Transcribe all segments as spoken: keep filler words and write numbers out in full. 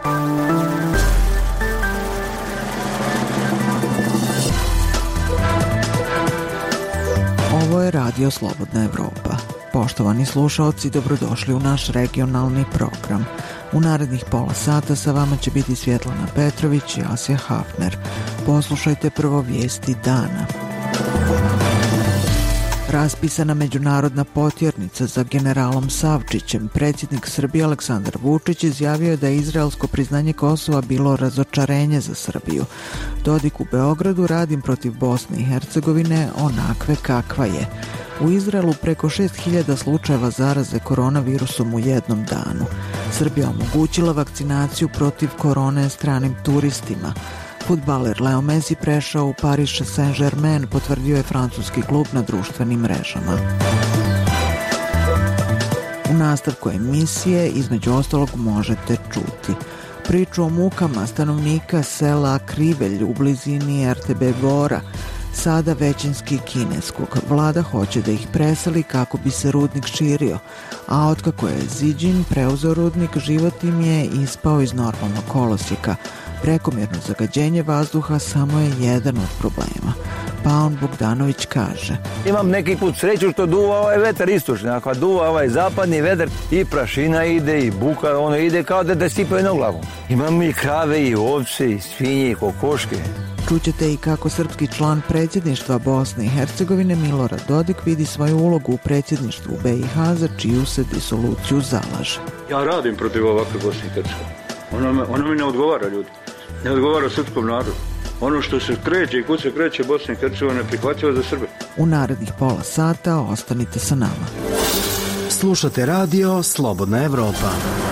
Ovo je Radio Slobodna Evropa. Poštovani slušaoci, dobrodošli u naš regionalni program. U narednih pola sata sa vama će biti Svjetlana Petrović i Asja Hafner. Poslušajte prvo vijesti dana. Raspisana međunarodna potjernica za generalom Savčićem, predsjednik Srbije Aleksandar Vučić izjavio je da je izraelsko priznanje Kosova bilo razočarenje za Srbiju. Dodik u Beogradu: radim protiv Bosne i Hercegovine onakve kakva je. U Izraelu preko šest hiljada slučajeva zaraze koronavirusom u jednom danu. Srbija omogućila vakcinaciju protiv korone stranim turistima. Fudbaler Leo Messi prešao u Paris Saint-Germain, potvrdio je francuski klub na društvenim mrežama. U nastavku emisije između ostalog možete čuti priču o mukama stanovnika sela Krivelj u blizini er te be Bora, sada većinski kineskog. Vlada hoće da ih preseli kako bi se rudnik širio, a otkako je Ziđin preuzeo rudnik, život im je ispao iz normalnog kolosijeka. Prekomjerno zagađenje vazduha samo je jedan od problema. Paon Bogdanović kaže: imam neki put sreću što duva ovaj vetar istočni, ako duva ovaj zapadni vetar i prašina ide i buka, ono ide kao da da sipaju na glavu. Imam i krave i ovce i svinje i kokoške. Čućete i kako srpski član predsjedništva Bosne i Hercegovine Milorad Dodik vidi svoju ulogu u predsjedništvu be i ha, za čiju se disoluciju zalaže. Ja radim protiv ovakve Bosne i Hercegovine. Ono me, ono mi ne odgovara, ljudi. Ne odgovara srpskom narodu. Ono što se kreće i kud se kreće Bosna i Hercegovina je prihvatljivo za Srbe. U narednih pola sata ostanite sa nama. Slušate radio Slobodna Evropa.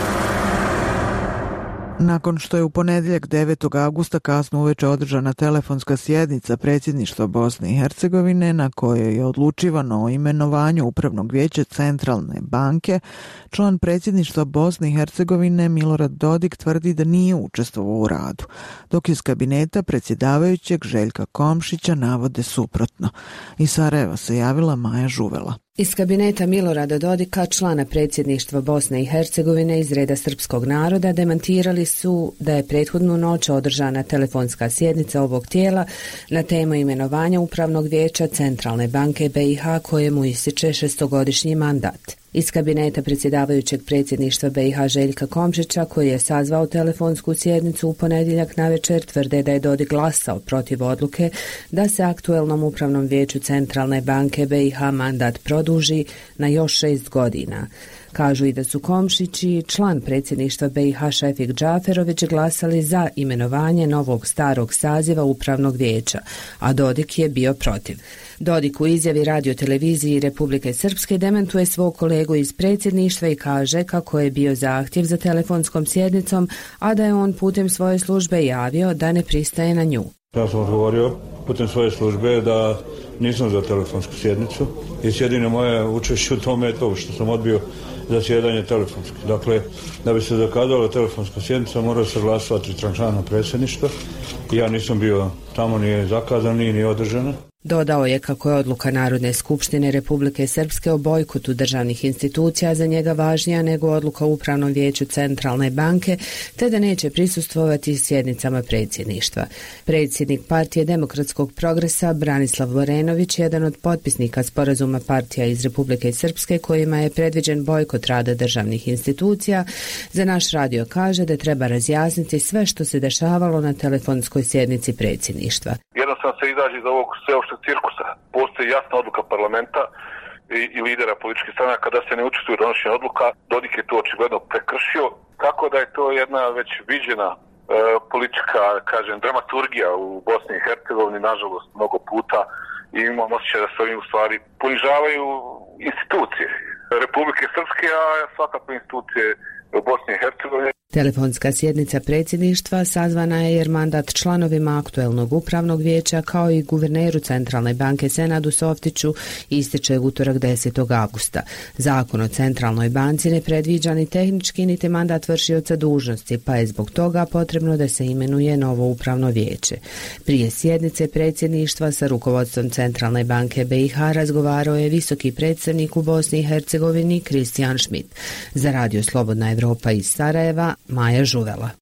Nakon što je u ponedjeljak devetog avgusta kasno uveče održana telefonska sjednica predsjedništva Bosne i Hercegovine na kojoj je odlučivano o imenovanju Upravnog vijeća Centralne banke, član predsjedništva Bosne i Hercegovine Milorad Dodik tvrdi da nije učestvovao u radu, dok iz kabineta predsjedavajućeg Željka Komšića navode suprotno. Iz Sarajeva se javila Maja Žuvela. Iz kabineta Milorada Dodika, člana predsjedništva Bosne i Hercegovine iz reda srpskog naroda, demantirali su da je prethodnu noć održana telefonska sjednica ovog tijela na temu imenovanja Upravnog vijeća Centralne banke be i ha kojemu ističe šestogodišnji mandat. Iz kabineta predsjedavajućeg predsjedništva be i ha Željka Komšića, koji je sazvao telefonsku sjednicu u ponedjeljak navečer, tvrde da je Dodik glasao protiv odluke da se aktuelnom Upravnom vijeću Centralne banke be i ha mandat produži na još šest godina. Kažu i da su Komšić i član predsjedništva be i ha Šefik Džaferović glasali za imenovanje novog starog saziva Upravnog vijeća, a Dodik je bio protiv. Dodik u izjavi radioteleviziji Republike Srpske dementuje svog kolegu iz predsjedništva i kaže kako je bio zahtjev za telefonskom sjednicom, a da je on putem svoje službe javio da ne pristaje na nju. Ja sam odgovorio putem svoje službe da nisam za telefonsku sjednicu i jedino moje učešće u tome je to što sam odbio zasjedanje telefonski. Dakle, da bi se zakazala telefonska sjednica mora se glasovati člana predsjedništva i ja nisam bio tamo, nije zakazan, nije ni održana. Dodao je kako je odluka Narodne skupštine Republike Srpske o bojkotu državnih institucija za njega važnija nego odluka u Upravnom vijeću Centralne banke, te da neće prisustvovati sjednicama predsjedništva. Predsjednik Partije demokratskog progresa Branislav Vorenović, jedan od potpisnika sporazuma partija iz Republike Srpske kojima je predviđen bojkot rada državnih institucija, za naš radio kaže da treba razjasniti sve što se dešavalo na telefonskoj sjednici predsjedništva. Jednostavno se izađe iz ovog sveopšteg cirkusa. Postoji jasna odluka parlamenta i, i lidera političkih stranaka da se ne učestvuje u donošenju odluka. Dodik je to očigledno prekršio, tako da je to jedna već viđena e, politička, kažem, dramaturgija u Bosni i Hercegovini, nažalost, mnogo puta, i imam osjećaj da se ovim u stvari ponižavaju institucije Republike Srpske, a svakako institucije u Bosni i Hercegovini. Telefonska sjednica predsjedništva sazvana je jer mandat članovima aktuelnog upravnog vijeća kao i guverneru Centralne banke Senadu Softiću ističe utorak desetog avgusta. Zakon o Centralnoj banci ne predviđa ni tehnički niti mandat vršioca dužnosti, pa je zbog toga potrebno da se imenuje novo upravno vijeće. Prije sjednice predsjedništva sa rukovodstvom Centralne banke be i ha razgovarao je visoki predstavnik u Bosni i Hercegovini Kristijan Schmidt. Za radio Slobodna Evropa iz Sarajeva, Maja Žuvela.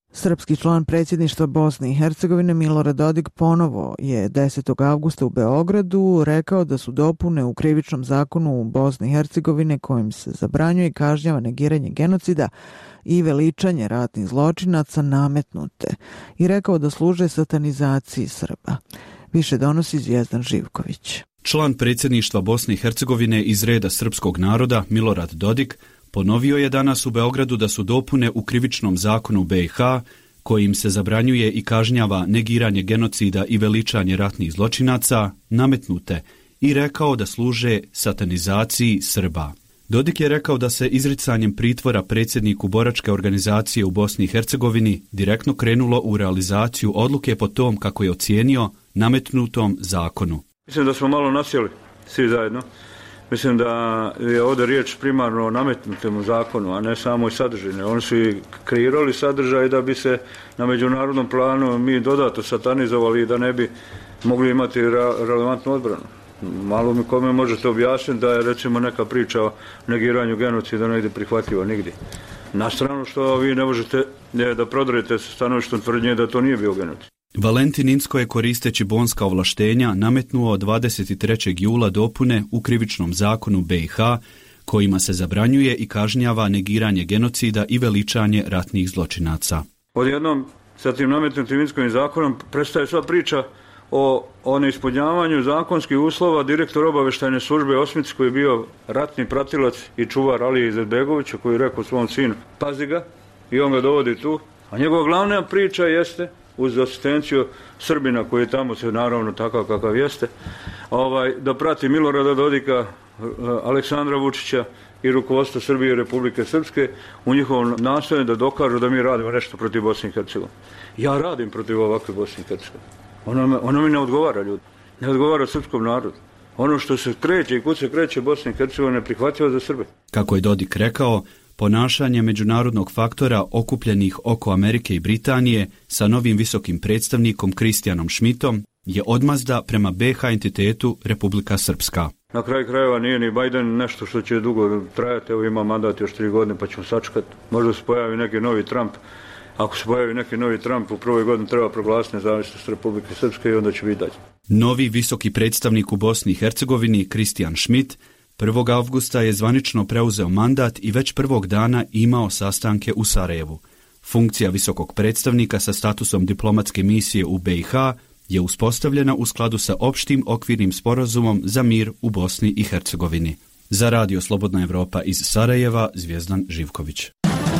Srpski član predsjedništva Bosne i Hercegovine Milorad Dodik ponovo je desetog avgusta u Beogradu rekao da su dopune u krivičnom zakonu u Bosne i Hercegovine kojim se zabranjuje i kažnjava negiranje genocida i veličanje ratnih zločinaca nametnute i rekao da služe satanizaciji Srba. Više donosi Zvijezdan Živković. Član predsjedništva Bosne i Hercegovine iz reda srpskog naroda Milorad Dodik ponovio je danas u Beogradu da su dopune u krivičnom zakonu B i H kojim se zabranjuje i kažnjava negiranje genocida i veličanje ratnih zločinaca nametnute i rekao da služe satanizaciji Srba. Dodik je rekao da se izricanjem pritvora predsjedniku boračke organizacije u Bosni i Hercegovini direktno krenulo u realizaciju odluke po tom, kako je ocijenio, nametnutom zakonu. Mislim da smo malo nasjeli svi zajedno. Mislim da je ovdje riječ primarno o nametnutom zakonu, a ne samo i sadržine. Oni su i kreirali sadržaj da bi se na međunarodnom planu mi dodatno satanizovali i da ne bi mogli imati re- relevantnu odbranu. Malo mi kome možete objasniti da je recimo neka priča o negiranju genocida negdje prihvatljiva nigdje. Na stranu što vi ne možete da prodrete sa stanovištom tvrdnje da to nije bio genocid. Valentin Incko je koristeći bonska ovlaštenja nametnuo dvadeset trećeg jula dopune u krivičnom zakonu B i H kojima se zabranjuje i kažnjava negiranje genocida i veličanje ratnih zločinaca. Odjednom sa tim nametnutim Inckovim zakonom prestaje sva priča o, o neispunjavanju zakonskih uslova. Direktor obavještajne službe Osmic, koji je bio ratni pratilac i čuvar Alije Izetbegovića, koji je rekao svom sinu pazi ga, i on ga dovodi tu, a njegova glavna priča jeste, uz asistenciju Srbina koji je tamo se naravno takav kakav jeste, ovaj, da prati Milorada Dodika, Aleksandra Vučića i rukovodstvo Srbije i Republike Srpske u njihovom nastojanju da dokažu da mi radimo nešto protiv Bosne i Hercegovine. Ja radim protiv ovakve Bosne i Hercegovine. Ono, me, ono mi ne odgovara, ljudi. Ne odgovara srpskom narodu. Ono što se kreće i kud se kreće Bosne i Hercegovine je prihvatljivo za Srbe. Kako je Dodik rekao, ponašanje međunarodnog faktora okupljenih oko Amerike i Britanije sa novim visokim predstavnikom Kristijanom Šmitom je odmazda prema B i H entitetu Republika Srpska. Na kraju krajeva nije ni Biden nešto što će dugo trajati, evo ima mandat još tri godine pa ćemo sačekati. Možda se pojavi neki novi Trump. Ako se pojavi neki novi Trump, u prvoj godini treba proglasiti nezavisnost Republike Srpske i onda će biti dalje. Novi visoki predstavnik u Bosni i Hercegovini, Kristijan Šmit, prvog avgusta je zvanično preuzeo mandat i već prvog dana imao sastanke u Sarajevu. Funkcija visokog predstavnika sa statusom diplomatske misije u B i H je uspostavljena u skladu sa opštim okvirnim sporazumom za mir u Bosni i Hercegovini. Za Radio Slobodna Evropa iz Sarajeva, Zvijezdan Živković.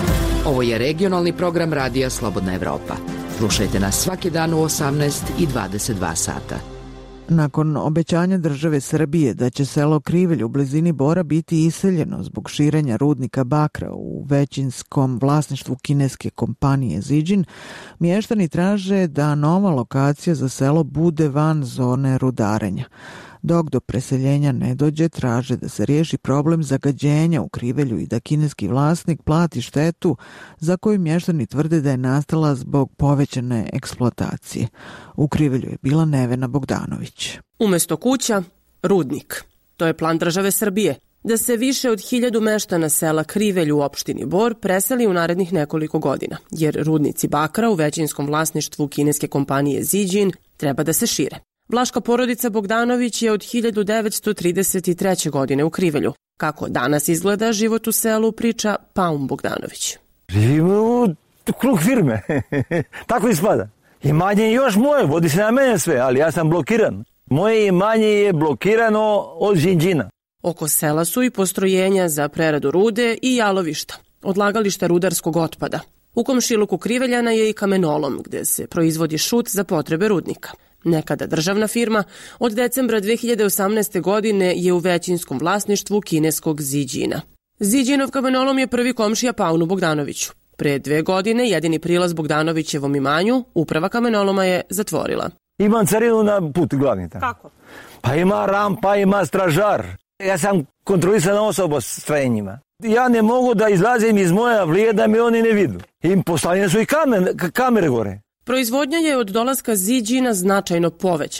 Ovo je regionalni program Radija Slobodna Evropa. Slušajte nas svaki dan u osamnaest i dvadeset dva sata. Nakon obećanja države Srbije da će selo Krivelj u blizini Bora biti iseljeno zbog širenja rudnika bakra u većinskom vlasništvu kineske kompanije Zijin, mještani traže da nova lokacija za selo bude van zone rudarenja. Dok do preseljenja ne dođe, traže da se riješi problem zagađenja u Krivelju i da kineski vlasnik plati štetu za koju mještani tvrde da je nastala zbog povećane eksploatacije. U Krivelju je bila Nevena Bogdanović. Umjesto kuća, rudnik. To je plan države Srbije, da se više od hiljadu meštana sela Krivelj u opštini Bor preseli u narednih nekoliko godina, jer rudnici bakra u većinskom vlasništvu kineske kompanije Zijin treba da se šire. Vlaška porodica Bogdanović je od hiljadu devetsto trideset treće. godine u Krivelju. Kako danas izgleda život u selu, priča Paum Bogdanović. Živimo u krug firme. Tako ispada. Imanje je još moje, vodi se na mene sve, ali ja sam blokiran. Moje imanje je blokirano od Zijina. Oko sela su i postrojenja za preradu rude i jalovišta, odlagališta rudarskog otpada. U komšiluku Kriveljana je i kamenolom, gde se proizvodi šut za potrebe rudnika. Nekada državna firma, od decembra dve hiljade osamnaeste. godine je u većinskom vlasništvu kineskog Zijina. Zijinov kamenolom je prvi komšija Paunu Bogdanoviću. Pre dve godine jedini prilaz Bogdanovićevom imanju uprava kamenoloma je zatvorila. Imam carinu na put glavni tamo. Kako? Pa ima rampa, ima stražar. Ja sam kontrolisana osoba s strenjima. Ja ne mogu da izlazim iz moja vlije da mi oni ne vidu. Im postavljene su i kamer, kamere gore. Proizvodnja je od dolaska Zijina značajno povećana.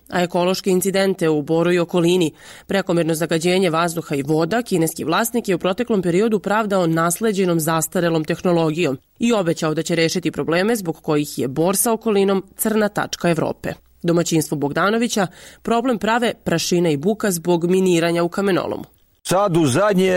a ekološke incidente u Boru i okolini, prekomerno zagađenje vazduha i voda, kineski vlasnik je u proteklom periodu pravdao nasleđenom zastarelom tehnologijom i obećao da će rešiti probleme zbog kojih je Bor sa okolinom crna tačka Evrope. Domaćinstvo Bogdanovića problem prave prašina i buka zbog miniranja u kamenolomu. Sad u zadnje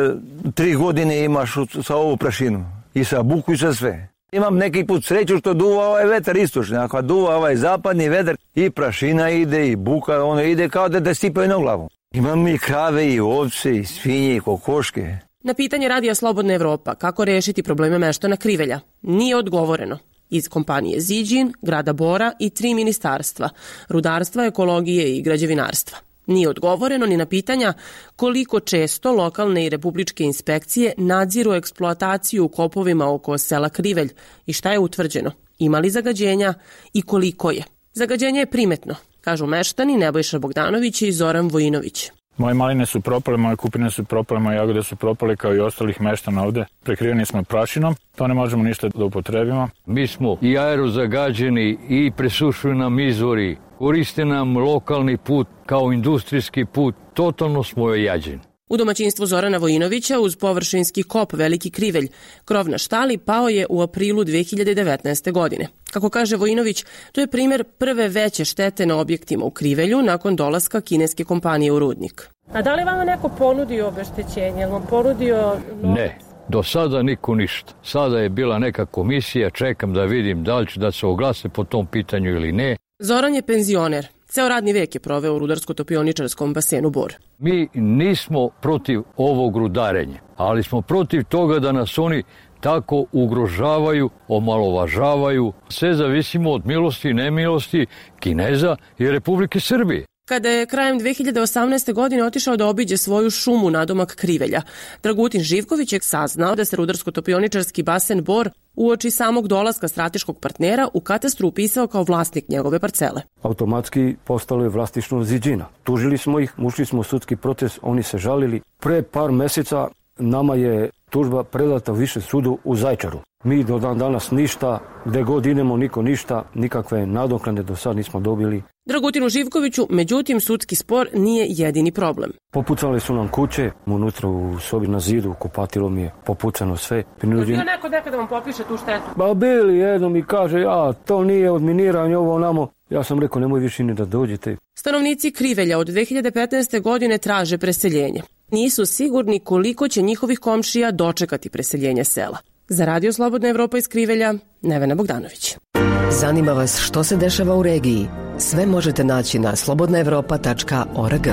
tri godine imaš sa ovu prašinu i sa buku i sa sve. Imam neki put sreću što duva ovaj vetar istočni, ako duva ovaj zapadni vetar i prašina ide i buka, ono ide kao da da sipaju na glavu. Imam i krave i ovce i svinje i kokoške. Na pitanje Radija Slobodna Evropa kako rešiti probleme meštana Krivelja nije odgovoreno. Iz kompanije Ziđin, grada Bora i tri ministarstva, rudarstva, ekologije i građevinarstva. Nije odgovoreno ni na pitanja koliko često lokalne i republičke inspekcije nadziru eksploataciju u kopovima oko sela Krivelj i šta je utvrđeno, ima li zagađenja i koliko je. Zagađenje je primetno, kažu meštani Nebojša Bogdanović i Zoran Vojinović. Moje maline su propale, moje kupine su propale, moje jagode su propale kao i ostalih meštana ovde. Prekriveni smo prašinom, to ne možemo ništa da upotrebimo. Mi smo i aerozagađeni i presušuju nam izvori, koriste nam lokalni put kao industrijski put, totalno smo ojađeni. U domaćinstvu Zorana Vojinovića uz površinski kop Veliki Krivelj, krov na štali pao je u aprilu dve hiljade devetnaeste. godine. Kako kaže Vojinović, to je primjer prve veće štete na objektima u Krivelju nakon dolaska kineske kompanije u rudnik. A da li vama neko ponudio obeštećenje? Je li vam ponudio... Ne, do sada niko ništa. Sada je bila neka komisija, čekam da vidim da li će da se oglase po tom pitanju ili ne. Zoran je penzioner. Ceo radni vek je proveo u rudarsko-topioničarskom basenu Bor. Mi nismo protiv ovog rudarenja, ali smo protiv toga da nas oni tako ugrožavaju, omalovažavaju. Sve zavisimo od milosti i nemilosti Kineza i Republike Srbije. Kada je krajem dve hiljade osamnaeste. godine otišao da obiđe svoju šumu nadomak Krivelja, Dragutin Živković je saznao da se rudarsko-topioničarski basen Bor uoči samog dolaska strateškog partnera u katastru upisao kao vlasnik njegove parcele. Automatski postalo je vlasništvo Ziđina. Tužili smo ih, ušli smo u sudski proces, oni se žalili. Pre par meseca nama je tužba predata u Višem sudu u Zaječaru. Mi do dan danas ništa, gde god idemo niko ništa, nikakve nadoknade do sad nismo dobili. Dragutinu Živkoviću, međutim, sudski spor nije jedini problem. Popucali su nam kuće, unutra u sobi na zidu, kupatilo mi je popucano sve. Je bio neko nekada vam popiše tu štetu? Ba bili jednom i kaže, ja, to nije od miniranja, ovo namo. Ja sam rekao, nemoj više ni da dođete. Stanovnici Krivelja od dve hiljade petnaeste. godine traže preseljenje. Nisu sigurni koliko će njihovih komšija dočekati preseljenje sela. Za Radio Slobodna Evropa iz Krivelja, Nevena Bogdanović. Zanima vas što se dešava u regiji? Sve možete naći na slobodna evropa tačka org.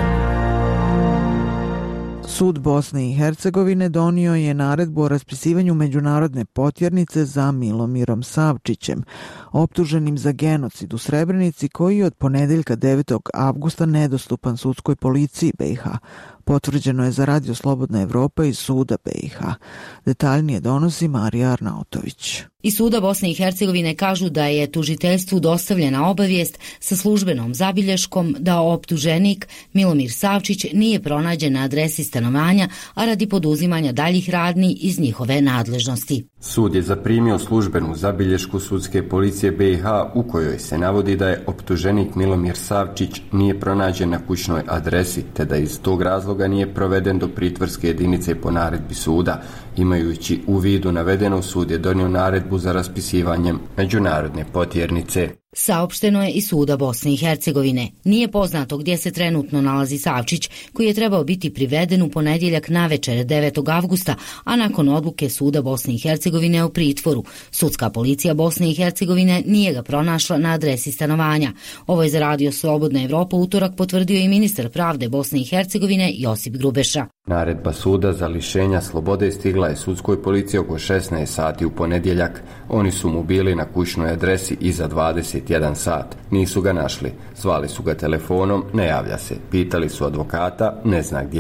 Sud Bosne i Hercegovine donio je naredbu o raspisivanju međunarodne potjernice za Milomirom Savčićem, optuženim za genocid u Srebrenici, koji je od ponedeljka devetog avgusta nedostupan sudskoj policiji B i H. Potvrđeno je za Radio Slobodna Evropa iz suda B i H. Detaljnije donosi Marija Arnautović. Iz suda Bosne i Hercegovine kažu da je tužiteljstvu dostavljena obavijest sa službenom zabilješkom da optuženik Milomir Savčić nije pronađen na adresi stanovanja, a radi poduzimanja daljih radnji iz njihove nadležnosti. Sud je zaprimio službenu zabilješku sudske policije B i H u kojoj se navodi da je optuženik Milomir Savčić nije pronađen na kućnoj adresi, te da iz tog razloga nije proveden do pritvorske jedinice po naredbi suda. Imajući u vidu navedeno, sud je donio naredbu za raspisivanjem međunarodne potjernice. Saopšteno je i suda Bosne i Hercegovine. Nije poznato gdje se trenutno nalazi Savčić, koji je trebao biti priveden u ponedjeljak navečer devetog avgusta, a nakon odluke suda Bosne i Hercegovine o pritvoru. Sudska policija Bosne i Hercegovine nije ga pronašla na adresi stanovanja. Ovo je za Radio Slobodna Evropa utorak potvrdio i ministar pravde Bosne i Hercegovine Josip Grubeša. Naredba suda za lišenja slobode stigla je sudskoj policiji oko šesnaest sati u ponedjeljak. Oni su mu bili na kućnoj adresi iza dvadeset jedan sat. Nisu ga našli. Zvali su ga telefonom, ne javlja se. Pitali su advokata, ne zna gdje je.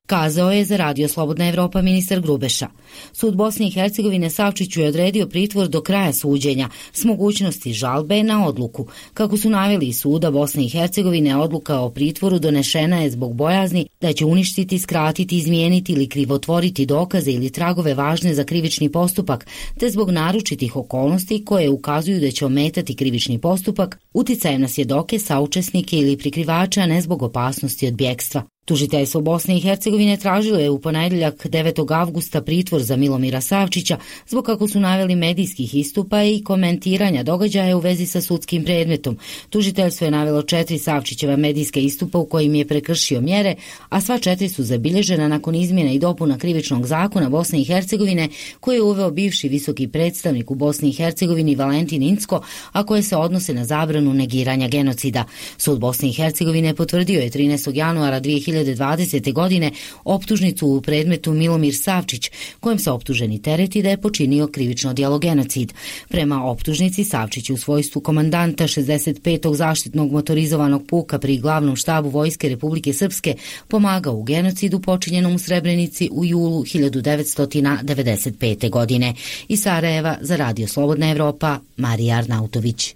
kazao je za Radio Slobodna Evropa ministar Grubeša. Sud Bosne i Hercegovine Savčiću je odredio pritvor do kraja suđenja s mogućnosti žalbe na odluku. Kako su naveli iz Suda Bosne i Hercegovine, odluka o pritvoru donešena je zbog bojazni da će uništiti, skratiti, izmijeniti ili krivotvoriti dokaze ili tragove važne za krivični postupak, te zbog naročitih okolnosti koje ukazuju da će ometati krivični postupak uticajem na svjedoke, saučesnike ili prikrivača, a ne zbog opasnosti od bjekstva. Tužiteljstvo Bosne i Hercegovine tražilo je u ponedjeljak devetog avgusta pritvor za Milomira Savčića zbog, kako su naveli, medijskih istupa i komentiranja događaja u vezi sa sudskim predmetom. Tužiteljstvo je navelo četiri Savčićeva medijska istupa u kojim je prekršio mjere, a sva četiri su zabilježena nakon izmjena i dopuna krivičnog zakona Bosne i Hercegovine koje je uveo bivši visoki predstavnik u Bosni i Hercegovini Valentin Incko, a koje se odnose na zabranu negiranja genocida. Sud Bosne i Hercegovine potvrdio je trinaestog januara dvije hiljade dvadesete. godine optužnicu u predmetu Milomir Savčić, kojem se optuženi tereti da je počinio krivično djelo genocid. Prema optužnici, Savčić u svojstvu komandanta šezdeset petog zaštitnog motorizovanog puka pri glavnom štabu Vojske Republike Srpske pomagao u genocidu počinjenom u Srebrenici u julu hiljadu devetsto devedeset pete. godine. Iz Sarajeva za Radio Slobodna Evropa, Marija Arnautović.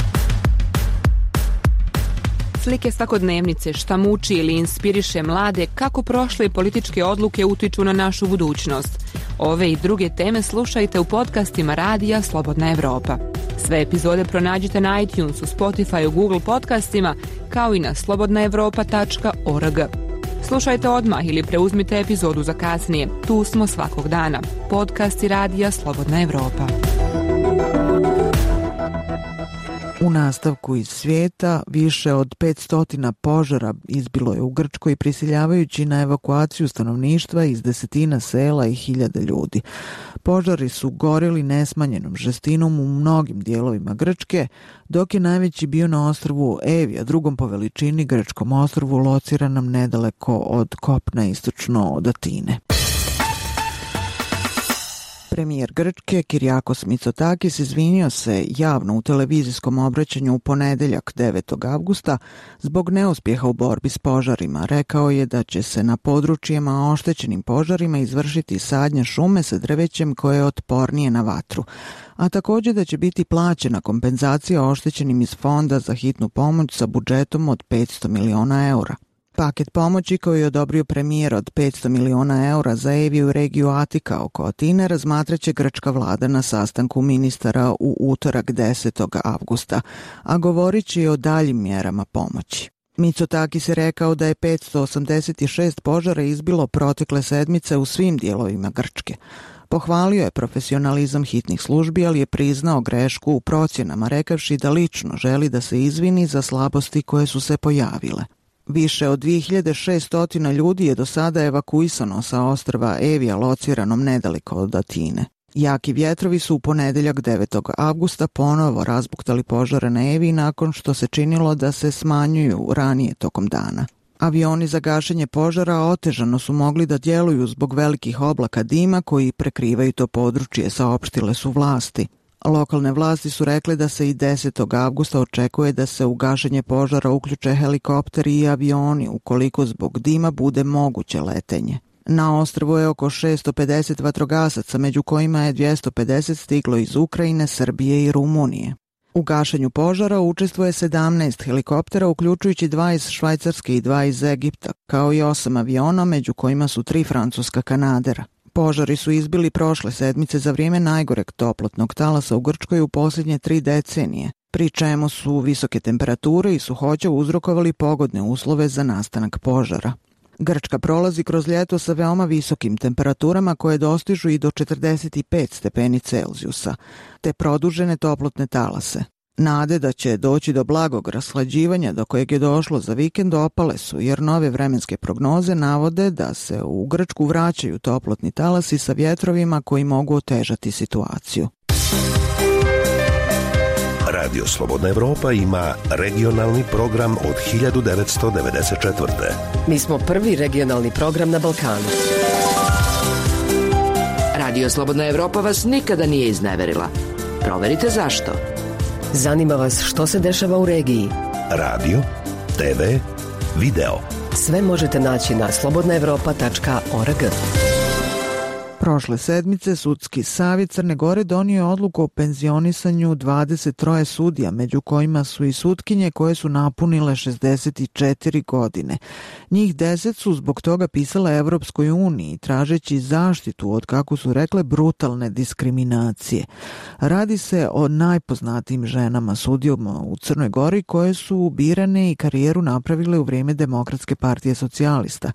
Slike svakodnevnice, šta muči ili inspiriše mlade, kako prošle političke odluke utiču na našu budućnost. Ove i druge teme slušajte u podcastima Radija Slobodna Evropa. Sve epizode pronađite na iTunesu, Spotify, Google podcastima, kao i na slobodna evropa tačka org. Slušajte odmah ili preuzmite epizodu za kasnije. Tu smo svakog dana. Podcasti Radija Slobodna Evropa. U nastavku iz svijeta, više od petsto požara izbilo je u Grčkoj, prisiljavajući na evakuaciju stanovništva iz desetina sela i hiljada ljudi. Požari su gorili nesmanjenom žestinom u mnogim dijelovima Grčke, dok je najveći bio na ostrvu Evija, drugom po veličini grčkom ostrvu lociranom nedaleko od kopna istočno od Atine. Premijer Grčke Kyriakos Mitsotakis izvinio se javno u televizijskom obraćanju u ponedeljak devetog avgusta zbog neuspjeha u borbi s požarima. Rekao je da će se na područjima oštećenim požarima izvršiti sadnja šume sa drvećem koje je otpornije na vatru, a također da će biti plaćena kompenzacija oštećenim iz fonda za hitnu pomoć sa budžetom od petsto miliona eura. Paket pomoći koji je odobrio premijer od petsto miliona eura za Eviju i regiju Atika oko Atine razmatraće grčka vlada na sastanku ministara u utorak desetog avgusta, a govorit će o daljim mjerama pomoći. Mitsotakis je rekao da je petsto osamdeset šest požara izbilo protekle sedmice u svim dijelovima Grčke. Pohvalio je profesionalizam hitnih službi, ali je priznao grešku u procjenama, rekavši da lično želi da se izvini za slabosti koje su se pojavile. Više od dvije hiljade šesto ljudi je do sada evakuisano sa ostrva Evija lociranom nedaleko od Atine. Jaki vjetrovi su u ponedeljak devetog avgusta ponovo razbuktali požare na Eviji nakon što se činilo da se smanjuju ranije tokom dana. Avioni za gašenje požara otežano su mogli da djeluju zbog velikih oblaka dima koji prekrivaju to područje, saopštile su vlasti. Lokalne vlasti su rekle da se i desetog avgusta očekuje da se u gašenje požara uključe helikopteri i avioni ukoliko zbog dima bude moguće letenje. Na ostrvu je oko šesto pedeset vatrogasaca, među kojima je dvjesto pedeset stiglo iz Ukrajine, Srbije i Rumunije. U gašenju požara učestvuje sedamnaest helikoptera, uključujući dva iz Švajcarske i dva iz Egipta, kao i osam aviona, među kojima su tri francuska Kanadera. Požari su izbili prošle sedmice za vrijeme najgoreg toplotnog talasa u Grčkoj u posljednje tri decenije, pri čemu su visoke temperature i suhoća uzrokovali pogodne uslove za nastanak požara. Grčka prolazi kroz ljeto sa veoma visokim temperaturama koje dostižu i do četrdeset pet stepeni Celzijusa, te produžene toplotne talase. Nade da će doći do blagog rashlađivanja do kojeg je došlo za vikend opale su, jer nove vremenske prognoze navode da se u Grčku vraćaju toplotni talasi sa vjetrovima koji mogu otežati situaciju. Radio Slobodna Evropa ima regionalni program od hiljadu devetsto devedeset četvrte. Mi smo prvi regionalni program na Balkanu. Radio Slobodna Evropa vas nikada nije izneverila. Proverite zašto. Zanima vas što se dešava u regiji. Radio, te ve, video. Sve možete naći na slobodna evropa tačka org. Prošle sedmice Sudski savjet Crne Gore donio je odluku o penzionisanju dvadeset troje sudija, među kojima su i sutkinje koje su napunile šezdeset četiri godine. Njih deset su zbog toga pisale Evropskoj uniji, tražeći zaštitu od, kako su rekle, brutalne diskriminacije. Radi se o najpoznatijim ženama sudijama u Crnoj Gori koje su birane i karijeru napravile u vrijeme Demokratske partije socijalista.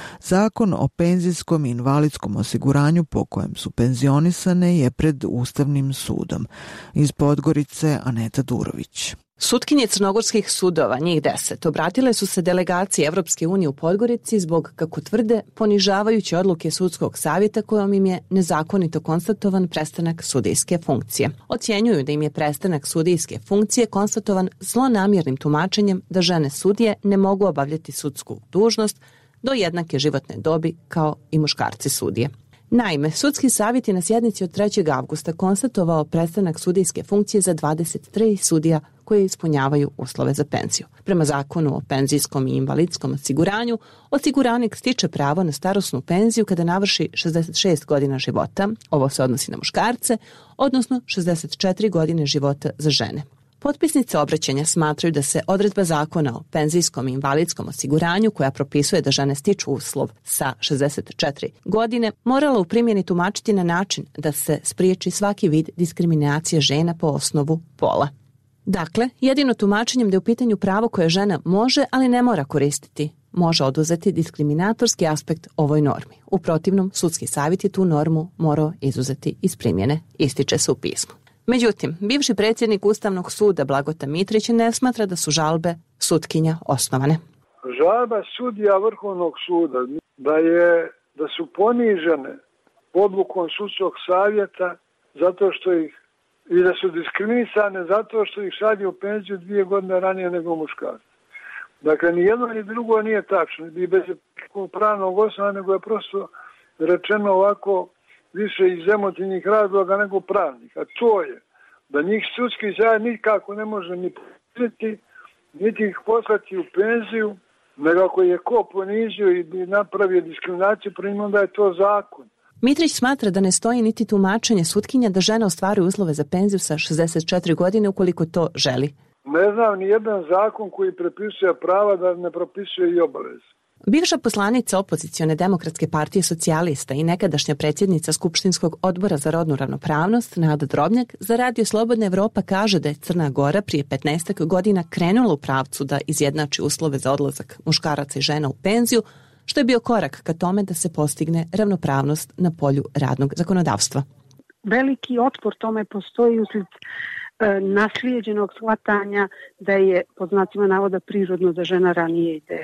Zakon o penzijskom i invalidskom osiguranju po kojem su penzionisane je pred Ustavnim sudom. Iz Podgorice Aneta Durović. Sutkinje crnogorskih sudova, njih deset, obratile su se delegaciji Evropske unije u Podgorici zbog, kako tvrde, ponižavajuće odluke Sudskog savjeta kojom im je nezakonito konstatovan prestanak sudijske funkcije. Ocjenjuju da im je prestanak sudijske funkcije konstatovan zlonamjernim tumačenjem da žene sudije ne mogu obavljati sudsku dužnost do jednake životne dobi kao i muškarci sudije. Naime, Sudski savjet je na sjednici od trećeg avgusta konstatovao prestanak sudijske funkcije za dvadeset tri sudija koje ispunjavaju uslove za penziju. Prema zakonu o penzijskom i invalidskom osiguranju, osiguranik stiče pravo na starosnu penziju kada navrši šezdeset šest godina života, ovo se odnosi na muškarce, odnosno šezdeset četiri godine života za žene. Potpisnice obraćanja smatraju da se odredba zakona o penzijskom i invalidskom osiguranju koja propisuje da žene stiču uslov sa šezdeset četiri godine morala u primjeni tumačiti na način da se spriječi svaki vid diskriminacije žena po osnovu pola. Dakle, jedino tumačenjem da je u pitanju pravo koje žena može, ali ne mora koristiti, može oduzeti diskriminatorski aspekt ovoj normi. U protivnom, Sudski savjet je tu normu morao izuzeti iz primjene, ističe se u pismu. Međutim, bivši predsjednik Ustavnog suda Blagota Mitrić ne smatra da su žalbe sutkinja osnovane. Žalba sudija Vrhovnog suda da je da su ponižene odlukom Sudskog savjeta zato što ih i da su diskriminisane zato što ih šalje u penziju dvije godine ranije nego muškarci. Dakle, ni jedno ni drugo nije tačno, ni bez pravnog osnova, nego je prosto rečeno ovako više iz emotivnih razloga nego pravnih. A to je da njih Sudski savjet nikako ne može ni poniziti, niti ih poslati u penziju, nego ako je ko ponizio i napravio diskriminaciju, prema onda je to zakon. Mitrić smatra da ne stoji niti tumačenje sutkinja da žena ostvaruje uslove za penziju sa šezdeset četiri godine ukoliko to želi. Ne znam ni jedan zakon koji prepisuje prava da ne propisuje i obaveze. Bivša poslanica opozicione Demokratske partije socijalista i nekadašnja predsjednica Skupštinskog odbora za rodnu ravnopravnost Nada Drobnjak za Radio Slobodna Evropa kaže da je Crna Gora prije petnaest godina krenula u pravcu da izjednači uslove za odlazak muškaraca i žena u penziju, što je bio korak ka tome da se postigne ravnopravnost na polju radnog zakonodavstva. Veliki otpor tome postoji uslijed e, naslijeđenog shvatanja da je, po znacima navoda, prirodno da žena ranije ide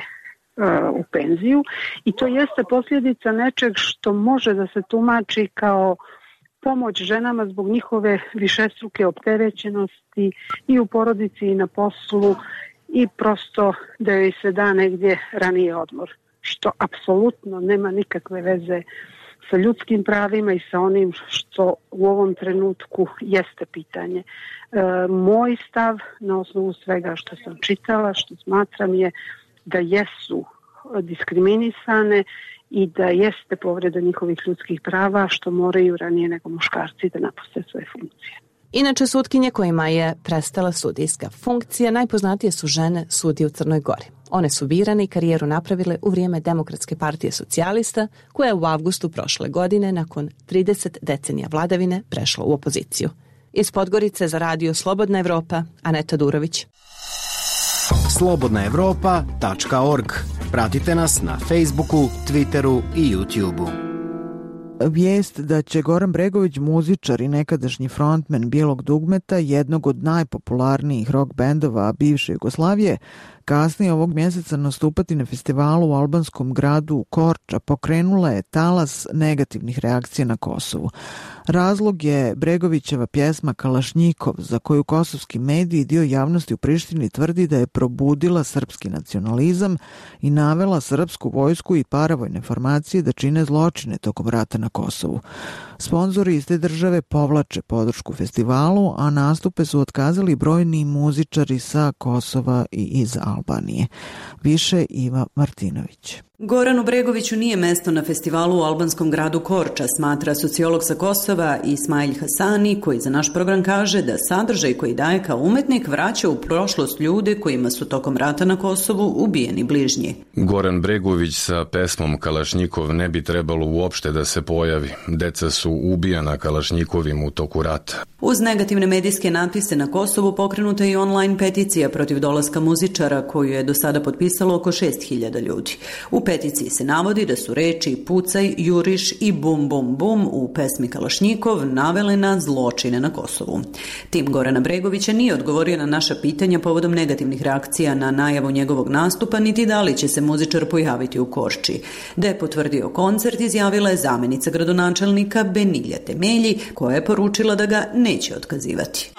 u penziju i to jeste posljedica nečeg što može da se tumači kao pomoć ženama zbog njihove višestruke opterećenosti i u porodici i na poslu i prosto da joj se da negdje ranije odmor, što apsolutno nema nikakve veze sa ljudskim pravima i sa onim što u ovom trenutku jeste pitanje. E, moj stav na osnovu svega što sam čitala, što smatram je da jesu diskriminisane i da jeste povreda njihovih ljudskih prava što moraju ranije nego muškarci da napuste svoje funkcije. Inače, sutkinje kojima je prestala sudijska funkcija najpoznatije su žene sudije u Crnoj Gori. One su birane i karijeru napravile u vrijeme Demokratske partije socijalista koja je u avgustu prošle godine nakon trideset decenija vladavine prešla u opoziciju. Iz Podgorice za Radio Slobodna Evropa, Aneta Durović. slobodna evropa tačka org. Pratite nas na Facebooku, Twitteru i YouTubeu. Vijest da će Goran Bregović, muzičar i nekadašnji frontman Bijelog dugmeta, jednog od najpopularnijih rock bendova bivše Jugoslavije, kasnije ovog mjeseca nastupati na festivalu u albanskom gradu Korča, pokrenula je talas negativnih reakcija na Kosovu. Razlog je Bregovićeva pjesma Kalašnjikov, za koju kosovski mediji i dio javnosti u Prištini tvrdi da je probudila srpski nacionalizam i navela srpsku vojsku i paravojne formacije da čine zločine tokom rata na Kosovu. Sponzori iz te države povlače podršku festivalu, a nastupe su otkazali brojni muzičari sa Kosova i iz Albanije. Više Iva Martinović. Goranu Bregoviću nije mesto na festivalu u albanskom gradu Korča, smatra sociolog sa Kosova Ismail Hasani, koji za naš program kaže da sadržaj koji daje kao umetnik vraća u prošlost ljude kojima su tokom rata na Kosovu ubijeni bližnji. Goran Bregović sa pesmom Kalašnjikov ne bi trebalo uopšte da se pojavi. Deca su ubijana Kalašnjikovim u toku rata. Uz negativne medijske natpise na Kosovu pokrenuta i online peticija protiv dolaska muzičara koju je do sada potpisalo oko šest hiljada ljudi. U peticiji se navodi da su reči pucaj, juriš i bum bum bum u pesmi Kalašnjikov navele na zločine na Kosovu. Tim Gorana Bregovića nije odgovorio na naša pitanja povodom negativnih reakcija na najavu njegovog nastupa, niti da li će se muzičar pojaviti u Korči. Da je potvrdio koncert, izjavila je zamjenica gradonačelnika Benilja Temelji, koja je poručila da ga neće otkazivati.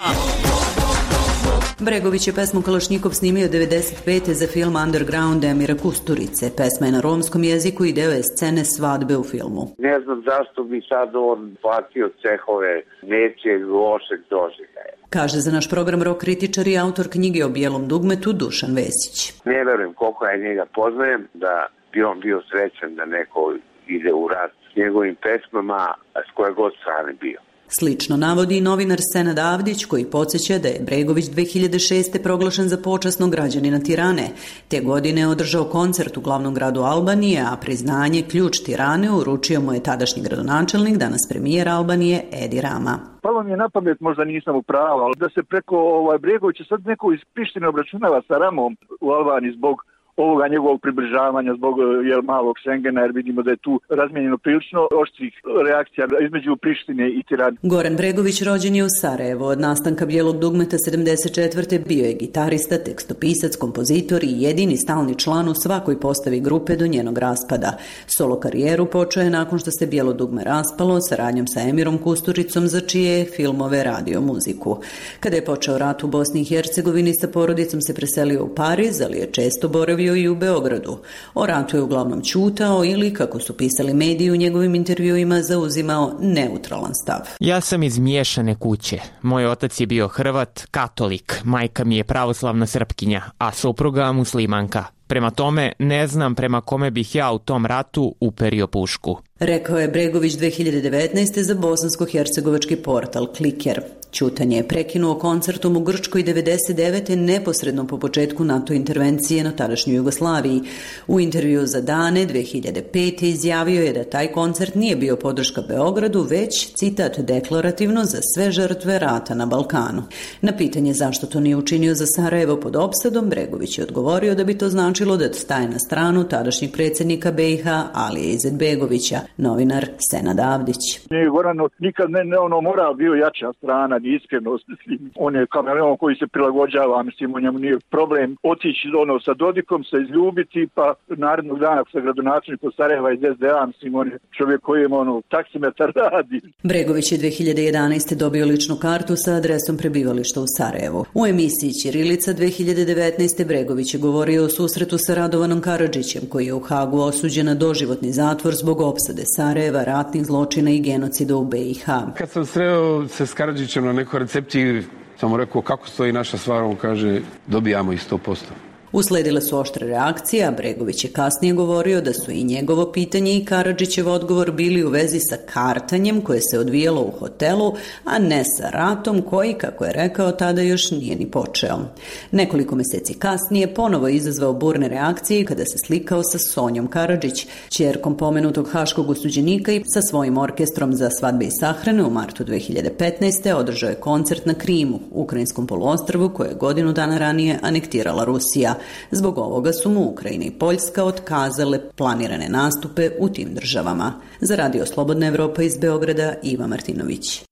Bregović je pesmu Kalašnjikov snimio devedeset pete za film Underground Emira Kusturice. Pesma je na romskom jeziku i deo je scene svadbe u filmu. Ne znam zašto bi sad on platio cehove nečeg lošeg doživljaja. Kaže za naš program rock kritičar i autor knjige o bijelom dugmetu Dušan Vesić. Ne verujem koliko ja njega poznajem da bi on bio srećan da neko ide u rat s njegovim pesmama, a s koje god strane bio. Slično navodi i novinar Senad Avdić, koji podsjeća da je Bregović dve hiljade šeste. proglašen za počasnog građanina Tirane. Te godine je održao koncert u glavnom gradu Albanije, a priznanje ključ Tirane uručio mu je tadašnji gradonačelnik, danas premijer Albanije Edi Rama. Palo mi je na pamet, možda nisam u pravu, ali da se preko ovaj, Bregovića sad neko iz Prištine obračunava sa Ramom u Albaniji zbog ovoga njegovog približavanja, zbog jel, malog Schengena, jer vidimo da je tu razmijenjeno prilično oštrih reakcija između Prištine i Tirane. Goran Bregović rođen je u Sarajevu. Od nastanka bijelog dugmeta sedamdeset četvrte. bio je gitarista, tekstopisac, kompozitor i jedini stalni član u svakoj postavi grupe do njenog raspada. Solo karijeru počeo je nakon što se bijelo dugme raspalo saradnjom sa Emirom Kusturicom, za čije je filmove radio muziku. Kada je počeo rat u Bosni i Hercegovini, sa porodicom se preselio u Pariz, ali je često boravio i u Beogradu. O ratu je uglavnom ćutao ili, kako su pisali mediji u njegovim intervjuima, zauzimao neutralan stav. Ja sam iz miješane kuće. Moj otac je bio Hrvat, katolik, majka mi je pravoslavna Srpkinja, a supruga muslimanka. Prema tome, ne znam prema kome bih ja u tom ratu uperio pušku. Rekao je Bregović dve hiljade devetnaeste. za bosansko-hercegovački portal Kliker. Ćutanje je prekinuo koncertom u Grčkoj devedeset devete. neposredno po početku NATO intervencije na tadašnjoj Jugoslaviji. U intervju za Dane dve hiljade pete. izjavio je da taj koncert nije bio podrška Beogradu, već, citat, deklarativno za sve žrtve rata na Balkanu. Na pitanje zašto to nije učinio za Sarajevo pod opsadom, Bregović je odgovorio da bi to značilo da staje na stranu tadašnjeg predsjednika B i H Alije Izetbegovića. Novinar Senad Avdić. Nije Goran nikad ne, ne ono mora bio jača strana, ni iskrenost, mislim. On je kameleon koji se prilagođava, mislim, on njemu nije problem otići ono sa Dodikom, se izljubiti, pa narednog dana sa gradonačelnikom Sarajeva iz S D A, mislim, on je čovjek koji ima ono taksimetar radi. Bregović je dve hiljade jedanaeste. dobio ličnu kartu sa adresom prebivališta u Sarajevu. U emisiji Ćirilica dve hiljade devetnaeste. Bregović je govorio o susretu sa Radovanom Karadžićem, koji je u Hagu osuđen na doživotni zatvor zbog opsade Sarajeva, ratnih zločina i genocida u B i H. Kad sam sreo se s Karadžićem na nekoj recepciji, sam mu rekao kako stoji naša stvar, on kaže dobijamo i sto posto. Usledile su oštre reakcije, a Bregović je kasnije govorio da su i njegovo pitanje i Karadžićev odgovor bili u vezi sa kartanjem koje se odvijalo u hotelu, a ne sa ratom koji, kako je rekao, tada još nije ni počeo. Nekoliko mjeseci kasnije ponovo je izazvao burne reakcije kada se slikao sa Sonjom Karadžić, ćerkom pomenutog haškog osuđenika, i sa svojim orkestrom za svadbe i sahrane u martu dve hiljade petnaeste. održao je koncert na Krimu, ukrajinskom poluostrvu koje je godinu dana ranije anektirala Rusija. Zbog ovoga su mu Ukrajina i Poljska otkazale planirane nastupe u tim državama. Za Radio Slobodna Evropa iz Beograda, Iva Martinović.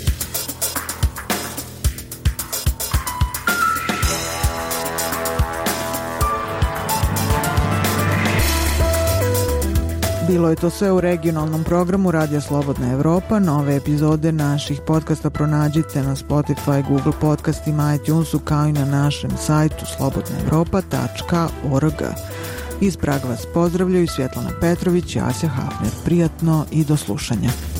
Bilo je to sve u regionalnom programu Radija Slobodna Evropa. Nove epizode naših podcasta pronađite na Spotify, Google podcastima, iTunesu, kao i na našem sajtu slobodna evropa tačka org. Iz Praga vas pozdravljaju Svjetlana Petrović i Asja Hafner. Prijatno i do slušanja.